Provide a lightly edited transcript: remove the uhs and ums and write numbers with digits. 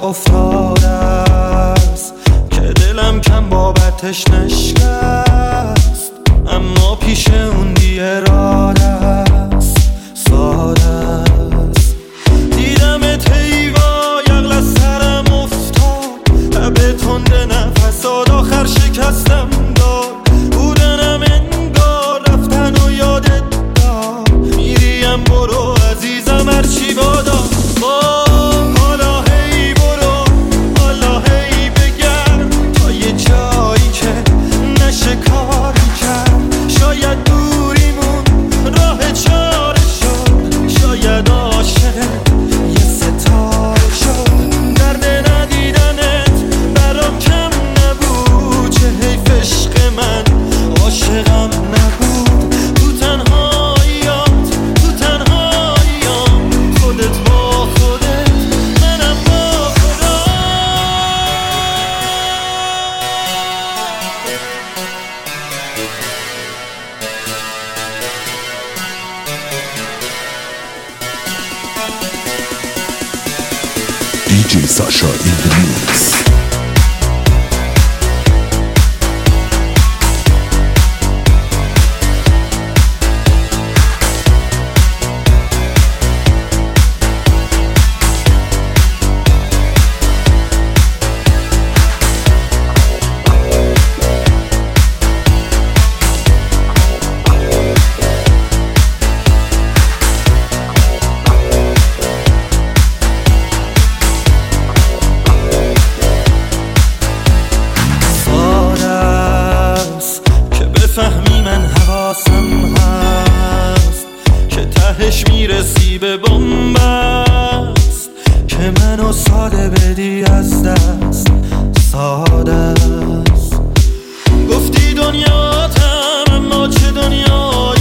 افتاده است که دلم کم بابتش نشکست، اما پیش اون بی اراده است، ساده است. دیدمت حیوا یغل از سرم افتاد، لب تند نفسات آخر شکستم داد. بودنم انگار رفتن و یادت داد، میریم برو عزیزم هرچی بادا. حالا هی برو، حالا هی بگرد تا یه جایی که نشه کاری کرد. شاید دوریمون راه چاره شد، شاید عاشق یه ستاره شد. درد ندیدنت برام کم نبود، چه حیف عشق من عاشقم نبود. تو تنهاییات، تو تنهاییام، خودت با خودت، منم با خودم. DJ Sasha in the mix. فهمی من حواسم هست که تهش میرسی به بنبست، که منو ساده بدی از دست، ساده است. گفتی دنیاتم اما چه دنیایی